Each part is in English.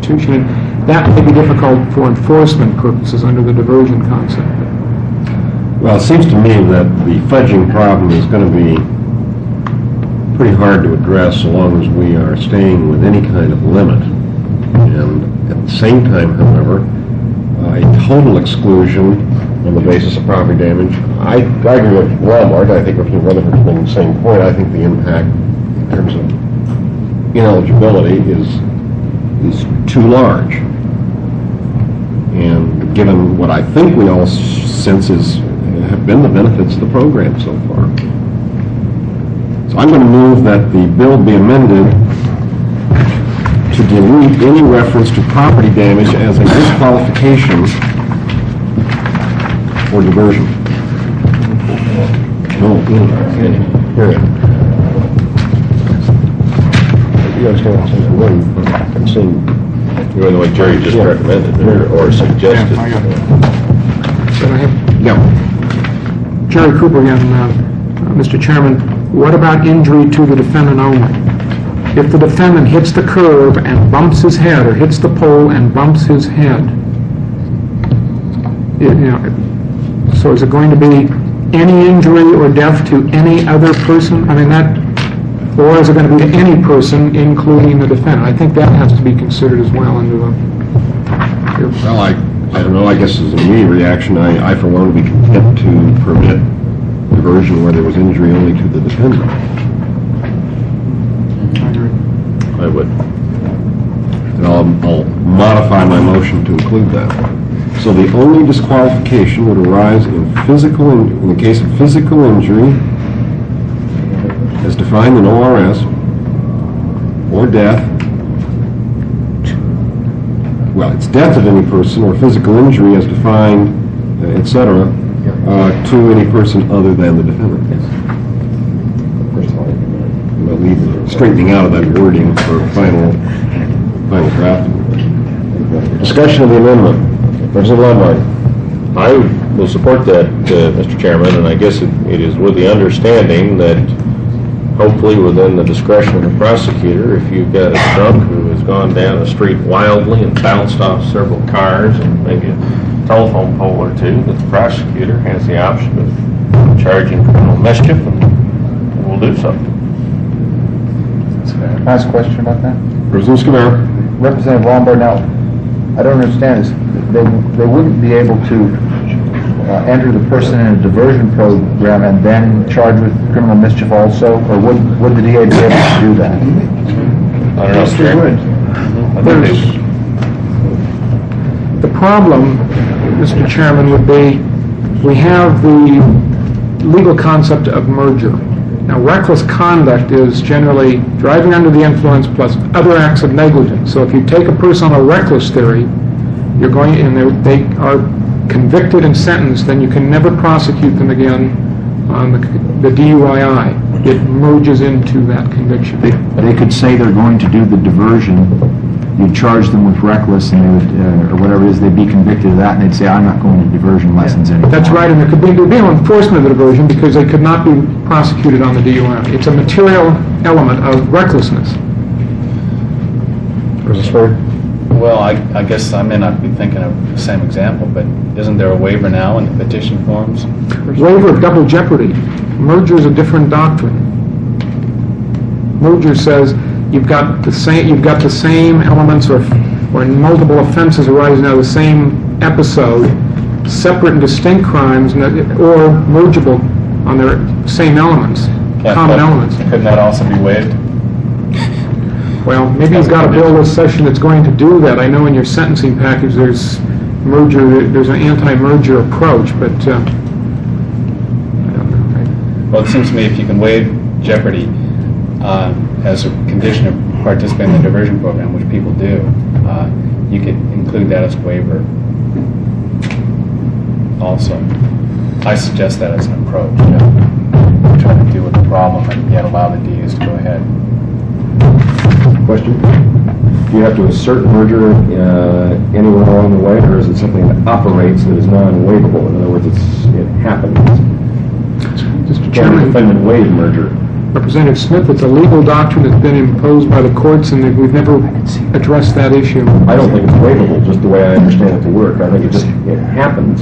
Constitution. And that may be difficult for enforcement purposes under the diversion concept. Well, it seems to me that the fudging problem is going to be pretty hard to address so long as we are staying with any kind of limit. And at the same time, however, a total exclusion on the basis of property damage, I agree with Walmart. I think if you run it from the same point, I think the impact in terms of ineligibility is too large. And given what I think we all sense have been the benefits of the program so far. So I'm going to move that the bill be amended to delete any reference to property damage as a disqualification for diversion. No, period. You understand what I'm saying? You're in the way Jerry just recommended or suggested. Yeah. Jerry Cooper again, Mr. Chairman. What about injury to the defendant only? If the defendant hits the curb and bumps his head, or hits the pole and bumps his head, so is it going to be any injury or death to any other person? I mean, or is it going to be to any person, including the defendant? I think that has to be considered as well under the... Well, I don't know. I guess as an immediate reaction, I for one would be content to permit diversion where there was injury only to the defendant. I would. And I'll modify my motion to include that. So the only disqualification would arise in the case of physical injury, as defined in ORS, or death. Well, it's death of any person or physical injury as defined, etc., to any person other than the defendant. We'll leave straightening out of that wording for final draft. Discussion of the amendment. President Lombard. I will support that, Mr. Chairman, and I guess it is with the understanding that hopefully within the discretion of the prosecutor, if you've got a drunk who has gone down a street wildly and bounced off several cars and maybe a telephone pole or two, that the prosecutor has the option of charging criminal mischief and will do so. Can I ask a question about that? Representative Scavera. Representative Lombard, now, I don't understand this. They wouldn't be able to enter the person in a diversion program and then charge with criminal mischief also, or would the DA be able to do that? I don't know. Yes, they would. The problem, Mr. Chairman, would be we have the legal concept of merger. Now, reckless conduct is generally driving under the influence plus other acts of negligence. So if you take a person on a reckless theory, you're going, and they are convicted and sentenced, then you can never prosecute them again on the DUII. It merges into that conviction. They could say they're going to do the diversion. You'd charge them with reckless, and they would, or whatever it is, they'd be convicted of that, and they'd say, I'm not going to diversion license anymore. That's right, and there'd be no enforcement of the diversion because they could not be prosecuted on the DUI. It's a material element of recklessness. Well, I guess I may not be thinking of the same example, but isn't there a waiver now in the petition forms? Waiver of double jeopardy. Merger is a different doctrine. Merger says you've got the same elements, or multiple offenses arising out of the same episode, separate and distinct crimes, or mergeable on their same elements, common elements. Couldn't that also be waived? Well, maybe you've got a bill this session that's going to do that. I know in your sentencing package there's an anti-merger approach, but I don't know. Well, it seems to me if you can waive jeopardy as a condition of participating in the diversion program, which people do, you could include that as a waiver also. I suggest that as an approach, trying to deal with the problem and yet allow the DAs to go ahead. Question? Do you have to assert merger anywhere along the way, or is it something that operates that is non-waivable? In other words, it happens. Mr. Can the Chairman, defendant waive merger? Representative Smith, it's a legal doctrine that's been imposed by the courts, and that we've never addressed that issue. I don't think it's waivable, just the way I understand it to work. I think it happens.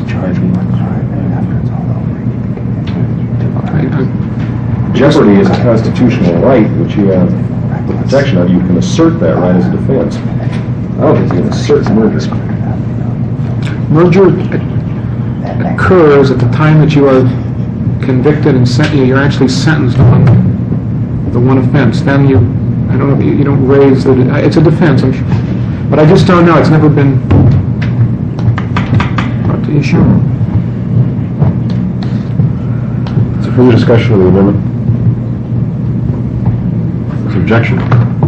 Jeopardy is a constitutional right, which you have the protection of. You can assert that right as a defense. I don't think you can assert merger. Merger occurs at the time that you are convicted and you're actually sentenced on the one offense. Then I don't know, you don't raise it's a defense, I'm sure. But I just don't know, it's never been brought to issue. Is there further discussion of the amendment? Is there objection?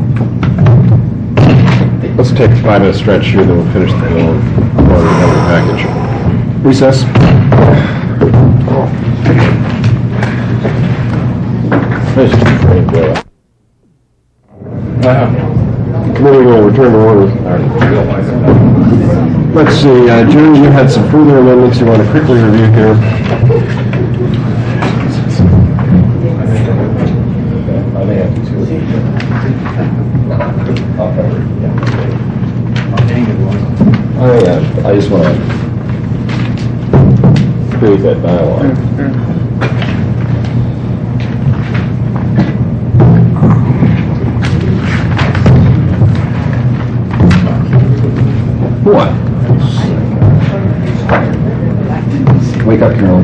Let's take a 5-minute stretch here, then we'll finish the bill and part of the other package. Recess. Committee will return to order. Let's see, June, you had some further amendments you want to quickly review here. I just want to create that dialogue. What? Wake up, Carol.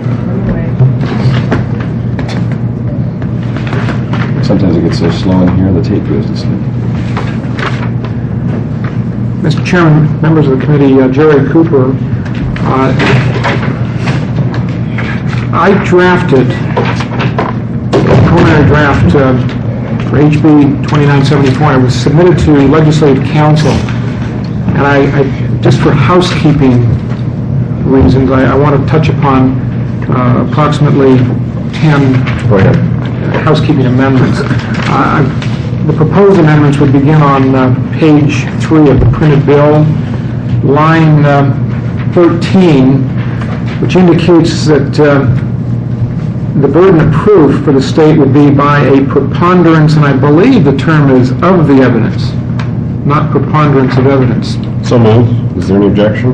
Sometimes it gets so slow in here, the tape goes to sleep. Mr. Chairman, members of the committee, Jerry Cooper, I drafted a preliminary draft for HB 2974. It was submitted to Legislative Council, and I just for housekeeping reasons, I want to touch upon approximately 10 housekeeping amendments. The proposed amendments would begin on page 3 of the printed bill, line 13, which indicates that the burden of proof for the state would be by a preponderance, and I believe the term is of the evidence, not preponderance of evidence. So moved. Is there any objection?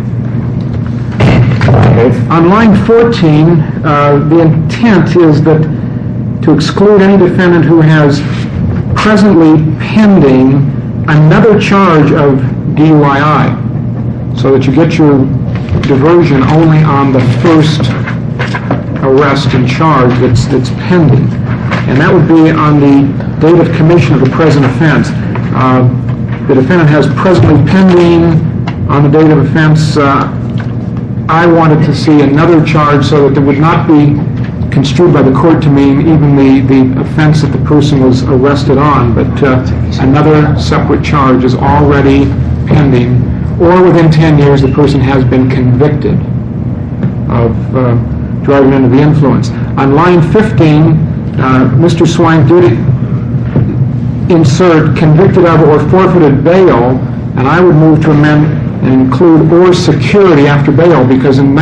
On line 14, the intent is that to exclude any defendant who has presently pending another charge of DUII, so that you get your diversion only on the first arrest and charge that's pending. And that would be on the date of commission of the present offense. The defendant has presently pending on the date of offense. I wanted to see another charge so that there would not be construed by the court to mean even the offense that the person was arrested on, but another separate charge is already pending, or within 10 years the person has been convicted of driving under the influence. On line 15, Mr. Swine did insert convicted of or forfeited bail, and I would move to amend and include or security after bail, because in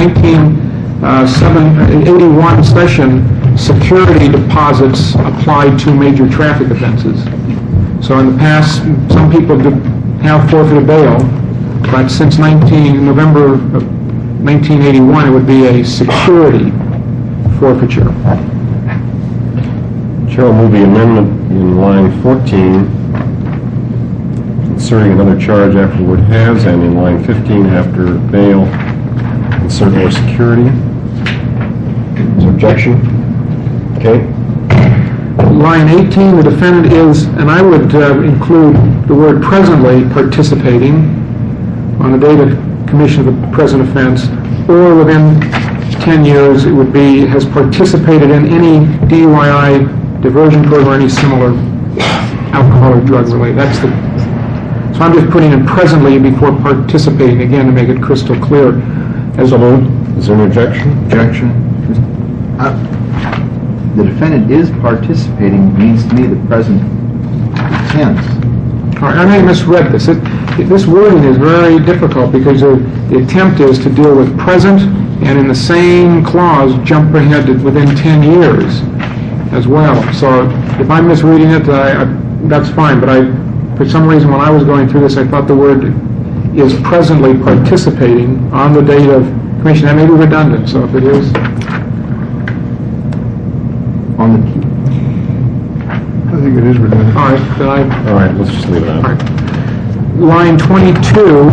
1981 session, security deposits applied to major traffic offenses. So in the past, some people have forfeited bail, but since November of 1981, it would be a security forfeiture. Chair will move the amendment in line 14, inserting another charge after the word has, and in line 15 after bail, insert or security. Is there objection? Okay. Line 18, the defendant is, and I would include the word presently participating on the date of commission of the present offense, or within 10 years it would be has participated in any DUII diversion program or any similar alcohol or drug related. So I'm just putting in presently before participating, again, to make it crystal clear. Is there any objection? Objection. The defendant is participating means to me the present tense. All right, I may have misread this. This wording is very difficult because the attempt is to deal with present and in the same clause jump ahead to within 10 years. as well. So if I'm misreading it, that's fine, but for some reason, when I was going through this, I thought the word is presently participating on the date of commission. That may be redundant, so if it is... On the, I think it is redundant. All right, then All right, let's just leave it all out. right. Line 22,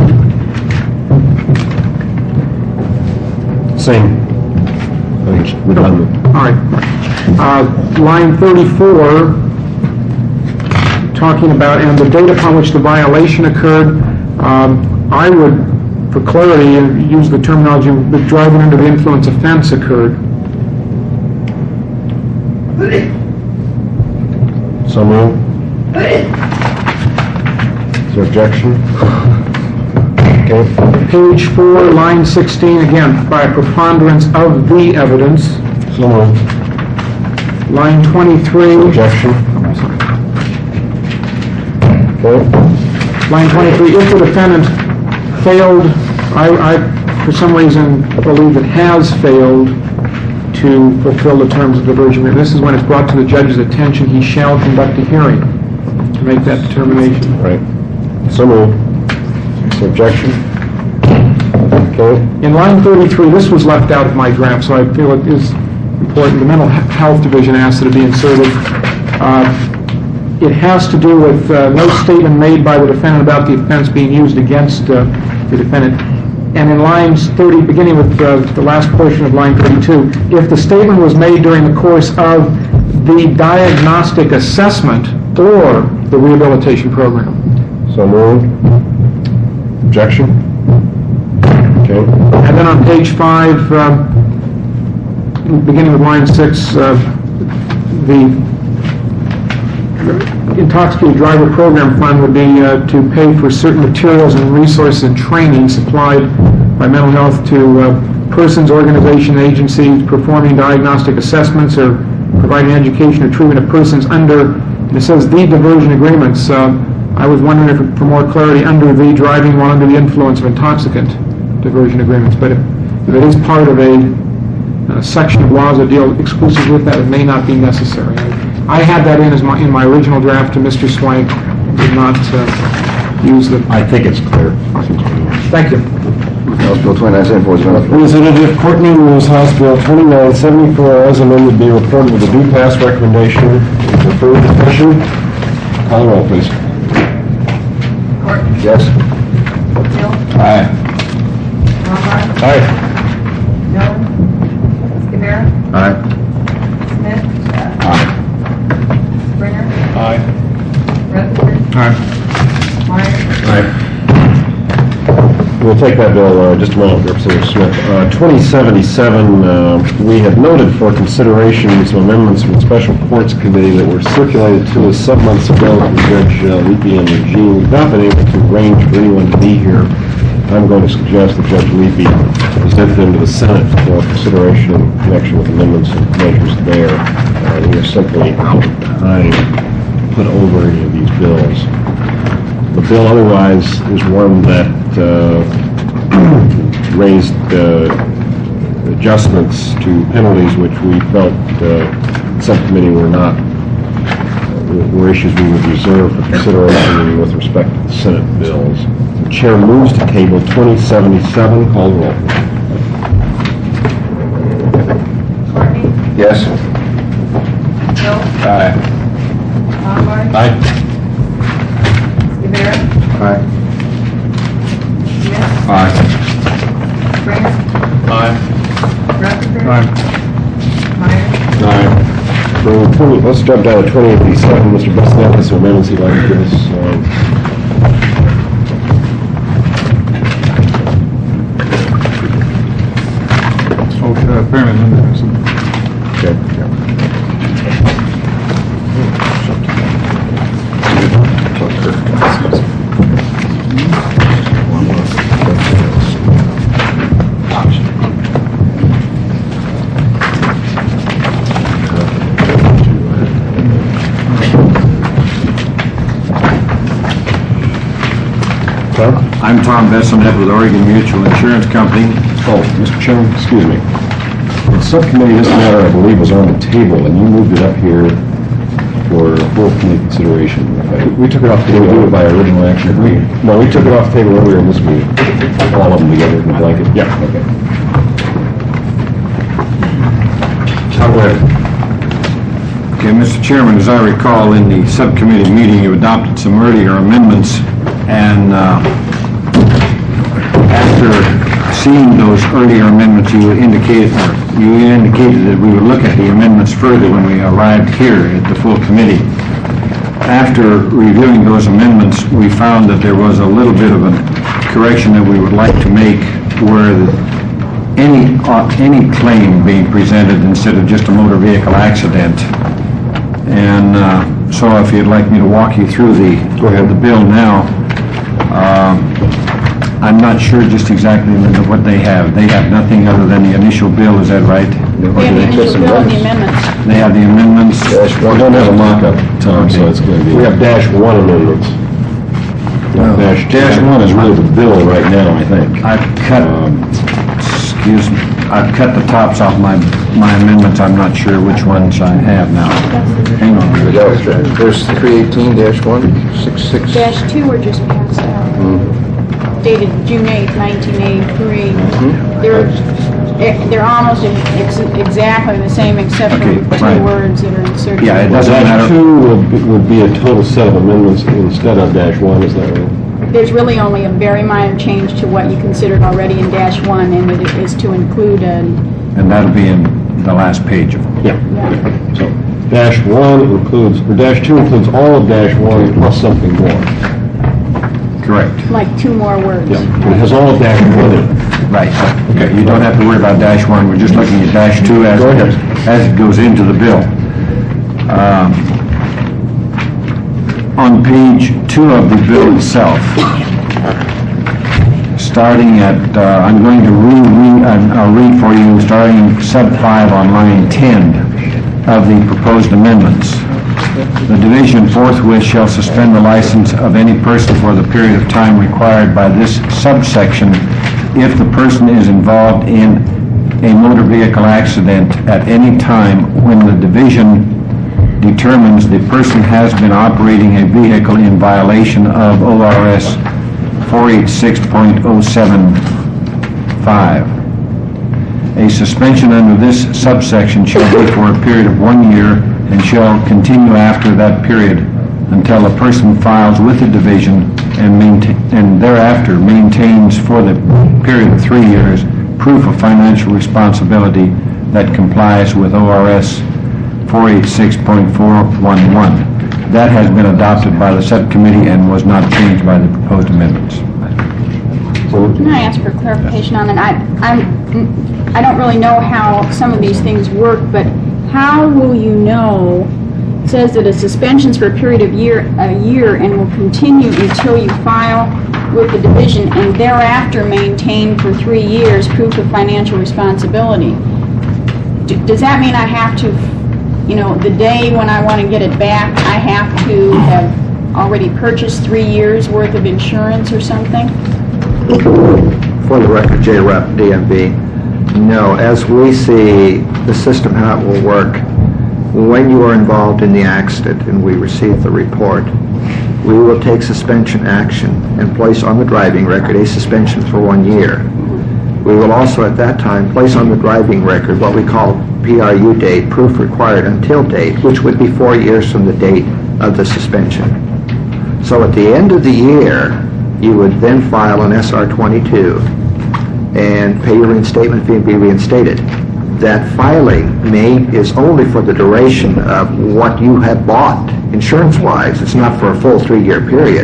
Same. I think it's redundant. all right. Line 34, talking about, and the date upon which the violation occurred, I would, for clarity, use the terminology, the driving under the influence offense occurred. So moved. Is there objection? Okay. Page 4, line 16, again, by a preponderance of the evidence. So moved. Line 23. Objection? Okay. Line 23, if the defendant failed, I for some reason believe it has failed to fulfill the terms of diversion. This is when it's brought to the judge's attention, he shall conduct a hearing to make that determination. Right. So moved. Is there objection? Okay. In line 33, this was left out of my draft, so I feel it is important. The Mental Health Division asked that it be inserted. It has to do with no statement made by the defendant about the offense being used against the defendant. And in lines 30, beginning with the last portion of line 32, if the statement was made during the course of the diagnostic assessment or the rehabilitation program. So moved. Objection? Okay. And then on page 5, beginning with line 6, the intoxicated driver program fund would be to pay for certain materials and resources and training supplied by mental health to persons, organizations, agencies performing diagnostic assessments or providing education or treatment of persons under, it says the diversion agreements. I was wondering if, for more clarity, under the driving while under the influence of intoxicant diversion agreements. But if it is part of a section of laws that deal exclusively with that, it may not be necessary. I had that in my original draft to Mr. Swank. Did not use the... I think it's clear. Thank you. House Bill 2974 is going to... Representative Courtney rules House Bill 2974 as amended be reported with a due pass recommendation for further discussion. Call the roll, please. Courtney? Yes. Hill? Aye. Lombard? Aye. Miller? Rivera? Aye. Smith? Aye. Springer? Aye. Rutherford? Aye. Myers? Aye. We'll take that bill just a moment, Representative Smith. 2077, we had noted for consideration some amendments from the Special Courts Committee that were circulated to us some months ago from Judge Leapy and Eugene. We've not been able to arrange for anyone to be here. I'm going to suggest that Judge Leapy present them to the Senate for consideration in connection with amendments and measures there. We are simply out of time to put over any of these bills. The bill otherwise is one that raised adjustments to penalties which we felt subcommittee were issues we would reserve for consideration with respect to the Senate bills. The chair moves to table 2077. Call the roll. Courtney? Yes. Hill? Aye. Lombard? Aye. Rivera? Aye. Smith? Aye. Springer? Aye. Rutherford? Aye. Myers? Aye. Let's jump down to 2087. Mr. Busnett has some amendments he'd like to give us. Apparently Linda has some. Okay. I'm Tom Bessonet with Oregon Mutual Insurance Company. Oh, Mr. Chairman, excuse me. The subcommittee, this matter, I believe, was on the table, and you moved it up here for full committee consideration. We took it off the Did we do table. it by original action? No, we took it off the table earlier in this meeting, all of them together in a blanket. Yeah. Okay. Go ahead. Okay, Mr. Chairman, as I recall, in the subcommittee meeting, you adopted some earlier amendments, and after seeing those earlier amendments, you indicated that we would look at the amendments further when we arrived here at the full committee. After reviewing those amendments, we found that there was a little bit of a correction that we would like to make where any claim being presented instead of just a motor vehicle accident. And so if you'd like me to walk you through the bill now, I'm not sure just exactly what they have. They have nothing other than the initial bill, is that right? We have the initial bill and the amendments. They have the amendments. We don't have a mock-up, Tom, so it's going to be... We have -1 amendments. -1 is really the bill right now, I think. I've cut the tops off my amendments. I'm not sure which ones I have now. Hang on. There's 318-166. -2 were just passed out. Dated June 8th, 1983. They're almost exactly the same except for Okay, two right. words that are inserted. Yeah, it doesn't matter. -2 would be a total set of amendments instead of -1, is that right? There's really only a very minor change to what you considered already in -1, and it is to include And that'll be in the last page of it. Yeah. So -1 includes, or -2 includes all of -1 plus something more. Correct. like 2 more words. Yeah, it has all of -1 in it. Right. Okay, you don't have to worry about -1. We're just looking at -2 as it goes into the bill. On page 2 of the bill itself, starting at, I'm going to I'll read for you, starting sub 5 on line 10 of the proposed amendments. The division forthwith shall suspend the license of any person for the period of time required by this subsection if the person is involved in a motor vehicle accident at any time when the division determines the person has been operating a vehicle in violation of ORS 486.075. A suspension under this subsection shall be for a period of 1 year and shall continue after that period until a person files with the division and thereafter maintains for the period of 3 years proof of financial responsibility that complies with ORS 486.411. That has been adopted by the subcommittee and was not changed by the proposed amendments. Can I ask for clarification on that? I don't really know how some of these things work, but how will you know? It says that a suspension's for a period of a year and will continue until you file with the division and thereafter maintain for 3 years proof of financial responsibility. Does that mean I have to, the day when I want to get it back, I have to have already purchased 3 years worth of insurance or something? For the record, J-Rep, DMV. No, as we see the system, how it will work, when you are involved in the accident and we receive the report, we will take suspension action and place on the driving record a suspension for 1 year. We will also at that time place on the driving record what we call PRU date, proof required until date, which would be 4 years from the date of the suspension. So at the end of the year, you would then file an SR-22 and pay your reinstatement fee and be reinstated. That filing is only for the duration of what you have bought insurance-wise. It's not for a full 3-year period.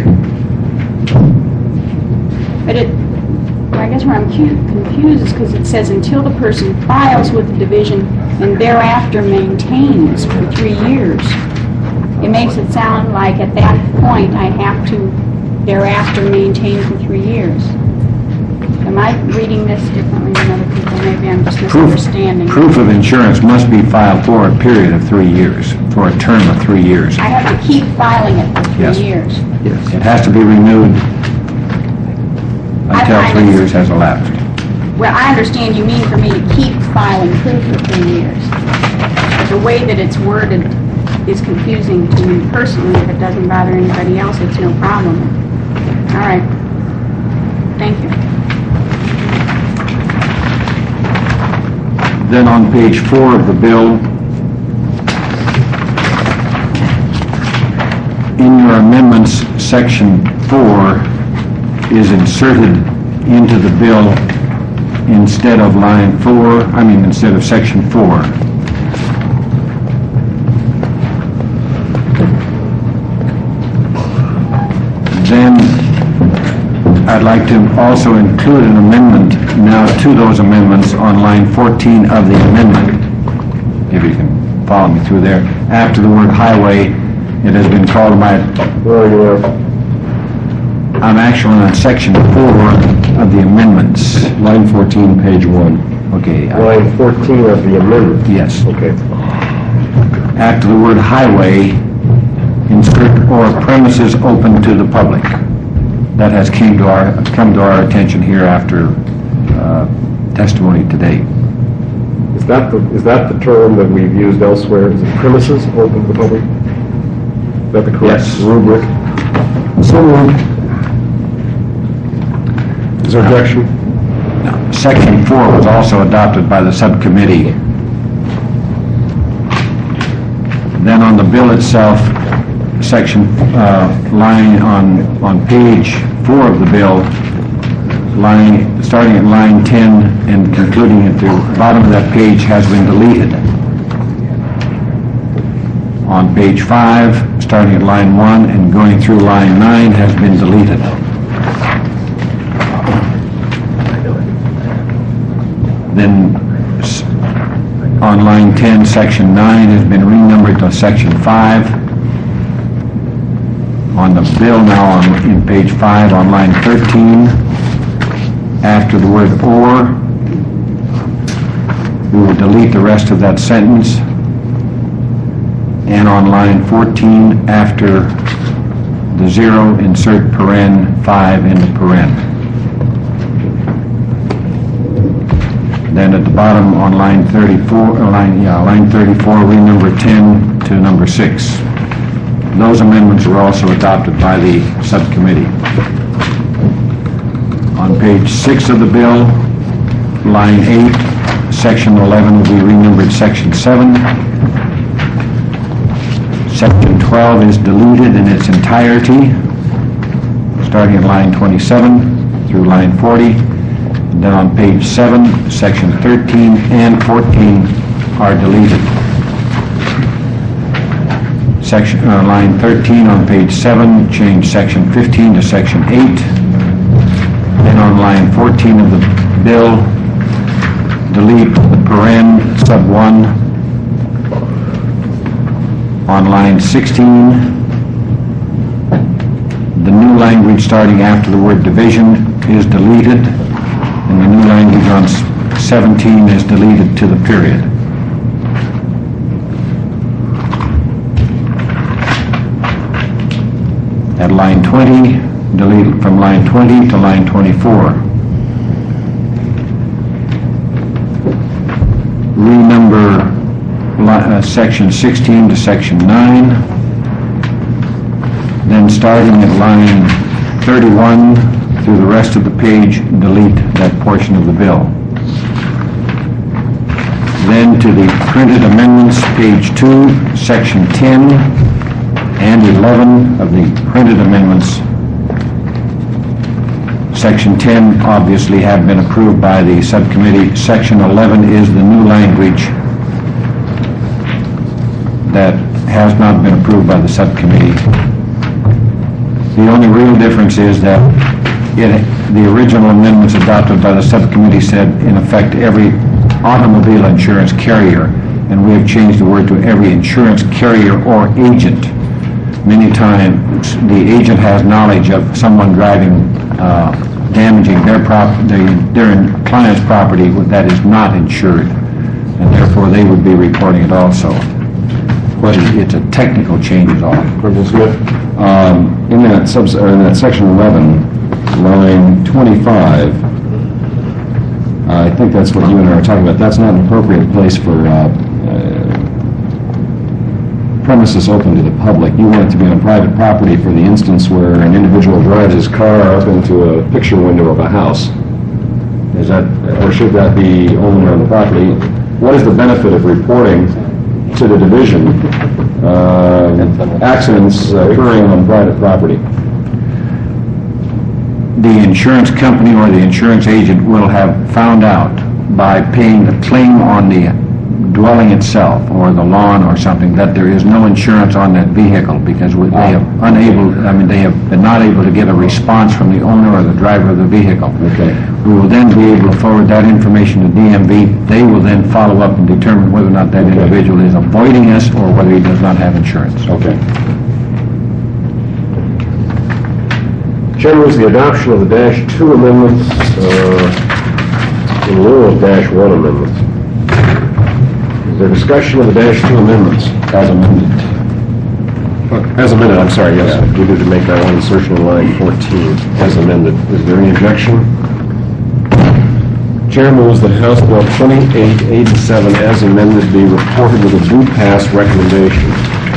But I guess where I'm confused is because it says until the person files with the division and thereafter maintains for 3 years. It makes it sound like at that point I have to thereafter maintain for 3 years. Am I reading this differently than other people? Maybe I'm just misunderstanding. Proof of insurance must be filed for a period of 3 years, for a term of 3 years. I have to keep filing it for 3 Yes. years. Yes. It has to be renewed until 3 years has elapsed. Well, I understand you mean for me to keep file improved for 3 years. But the way that it's worded is confusing to me personally. If it doesn't bother anybody else, it's no problem. All right. Thank you. Then on page 4 of the bill, in your amendments, section 4 is inserted into the bill instead of instead of section 4. Then I'd like to also include an amendment now to those amendments on line 14 of the amendment, if you can follow me through there. After the word highway, it has been called by... I'm actually on section 4 of the amendments. Line 14, page 1. Okay. Line 14 of the amendment. Yes. Okay. After the word highway, insert or premises open to the public. That has come to our attention here after testimony today. Is that the term that we've used elsewhere? Is it premises open to the public? Is that the correct rubric? So moved. Is there objection? No. Section 4 was also adopted by the subcommittee. Then on the bill itself, section line on page 4 of the bill, starting at line 10 and concluding at the bottom of that page has been deleted. On page 5, starting at line 1 and going through line 9 has been deleted. Then on line 10, section 9 has been renumbered to section 5. On the bill now in page 5 on line 13, after the word or, we will delete the rest of that sentence. And on line 14, after the 0, insert paren 5 into paren. Then at the bottom on line 34, line 34, renumber 10 to number 6. Those amendments were also adopted by the subcommittee. On page 6 of the bill, line 8, section 11 will be renumbered section 7. Section 12 is deleted in its entirety, starting at line 27 through line 40. And then on page 7, section 13 and 14 are deleted. Line 13 on page 7, change section 15 to section 8. Then on line 14 of the bill, delete the paren sub 1. On line 16, the new language starting after the word division is deleted, and the new language on 17 is deleted to the period. At line 20, delete from line 20 to line 24. Renumber section 16 to section 9. Then starting at line 31 through the rest of the page, delete that portion of the bill. Then to the printed amendments, page 2, section 10 and 11 of the printed amendments. Section 10 obviously have been approved by the subcommittee. Section 11 is the new language that has not been approved by the subcommittee. The only real difference is that the original amendments adopted by the subcommittee said, in effect, every automobile insurance carrier, and we have changed the word to every insurance carrier or agent. Many times, the agent has knowledge of someone driving, damaging their client's property that is not insured, and therefore they would be reporting it also. But it's a technical change at all. Colonel Smith? In that section 11, line 25, I think that's what you and I are talking about. That's not an appropriate place for premises open to the public. You want it to be on private property for the instance where an individual drives his car up into a picture window of a house. Is that, or should that be only on the property? What is the benefit of reporting to the division accidents occurring on private property? The insurance company or the insurance agent will have found out by paying the claim on the dwelling itself or the lawn or something that there is no insurance on that vehicle because they have been not able to get a response from the owner or the driver of the vehicle. Okay. We will then be able to forward that information to DMV. They will then follow up and determine whether or not that individual is avoiding us or whether he does not have insurance. Okay. Chairman, was the adoption of the -2 amendments in lieu of -1 amendments. Is there discussion of the -2 amendments as amended? As amended, I'm sorry, yes. We need to make that one insertion in line 14, as amended. Is there any objection? Chair moves that House Bill 2887 as amended be reported with a due pass recommendation.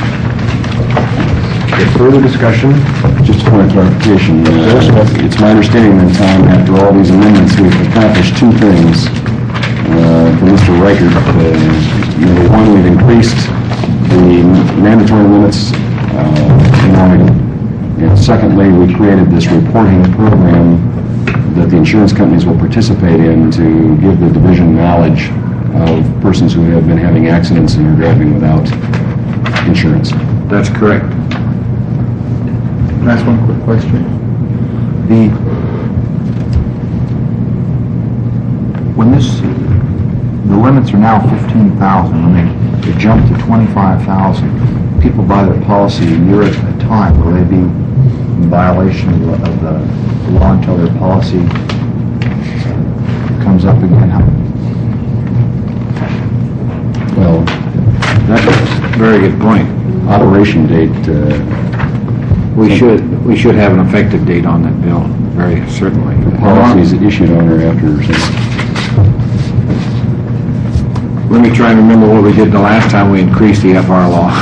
Is there further discussion? Just a point of clarification. It's my understanding that, Tom, after all these amendments, we've accomplished two things. For Mr. Reichert, number one, we've increased the mandatory limits in Oregon. And secondly, we created this reporting program that the insurance companies will participate in to give the division knowledge of persons who have been having accidents and are driving without insurance. That's correct. Can I ask one quick question? The limits are now 15,000, when they jump to 25,000, people buy their policy a year at a time. Will they be in violation of the law until their policy comes up again? Well, that's a very good point. Operation date, We should have an effective date on that bill, very certainly. policies issued on or after. Let me try and remember what we did the last time we increased the FR law.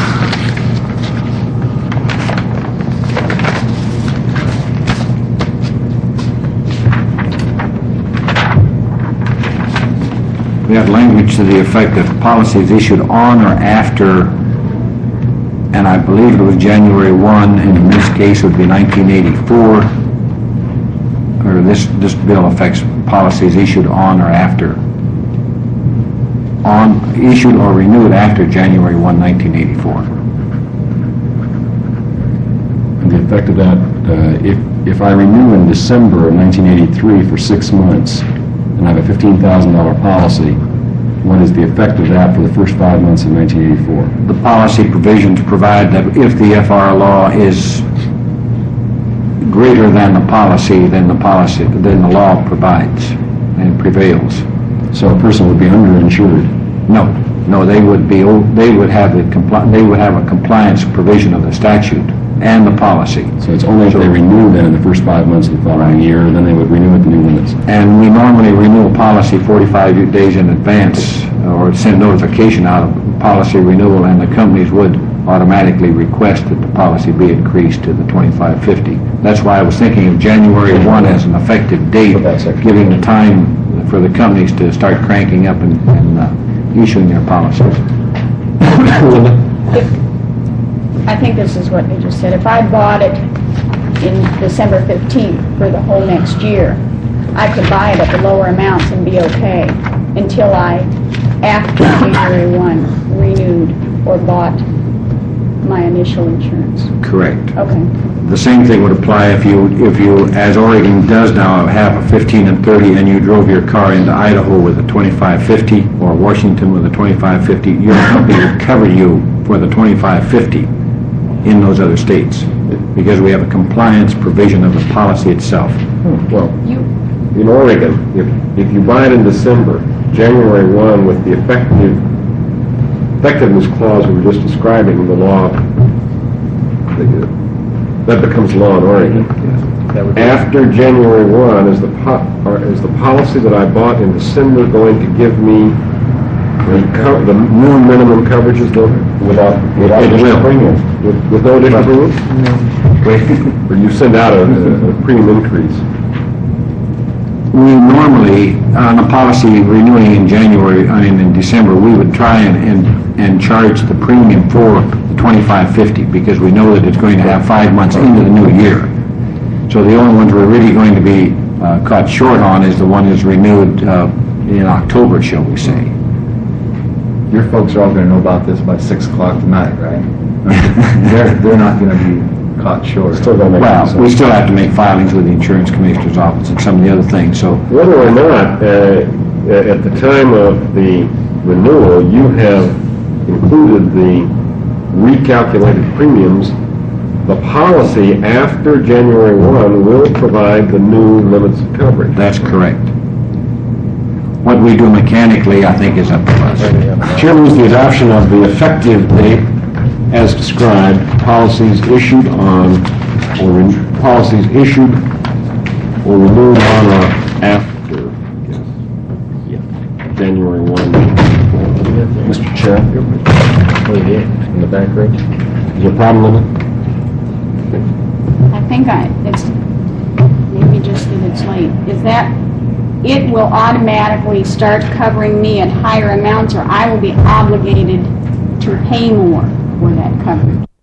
We had language to the effect that policies issued on or after, and I believe it was January 1, and in this case it would be 1984, or this bill affects policies issued on or after. Issued or renewed after January 1, 1984. And the effect of that, if I renew in December of 1983 for 6 months, and I have a $15,000 policy, what is the effect of that for the first 5 months of 1984? The policy provisions provide that if the FR law is greater than the policy, then the law provides and prevails. So a person would be underinsured. No, they would have a compliance provision of the statute and the policy. So it's only if they renew then in the first 5 months of the following year, then they would renew at the new limits. And we normally renew a policy 45 days in advance, or send notification out of policy renewal, and the companies would automatically request that the policy be increased to the 2550. That's why I was thinking of January 1 as an effective date, giving the time for the companies to start cranking up and issuing their policies. I think this is what they just said. If I bought it in December 15th for the whole next year, I could buy it at the lower amounts and be okay until I, after January 1, renewed or bought my initial insurance. Correct. Okay. The same thing would apply if you, as Oregon does now, have a 15 and 30 and you drove your car into Idaho with a 2550 or Washington with a 2550, your company would cover you for the 2550 in those other states because we have a compliance provision of the policy itself. Well, in Oregon, if you buy it in December, January 1 with the effectiveness clause we were just describing, the law, that becomes law in Oregon. After January 1, is the policy that I bought in December going to give me the new minimum coverages Without It additional will. premium. with no additional premium? Or you send out a premium increase? We normally, on a policy renewing in January, in December, we would try and charge the premium for the 2550 because we know that it's going to have 5 months into the new year. So the only ones we're really going to be caught short on is the one that's renewed in October, shall we say. Your folks are all gonna know about this by 6 o'clock tonight, right? They're not gonna be caught short. Still gonna make Well, sense. we still have to make filings with the insurance commissioner's office and some of the other things, so Whether or not, at the time of the renewal, you have included the recalculated premiums, the policy after January 1 will provide the new limits of coverage. that's correct. What we do mechanically, I think, is up to us. Chair moves the adoption of the effective date as described, policies issued on, policies issued or renewed on or after, January 1. Mr. Chair? In the back, right? Is there a problem with it? I think it's, maybe just that it's late. Is that, it will automatically start covering me at higher amounts, or I will be obligated to pay more for that coverage?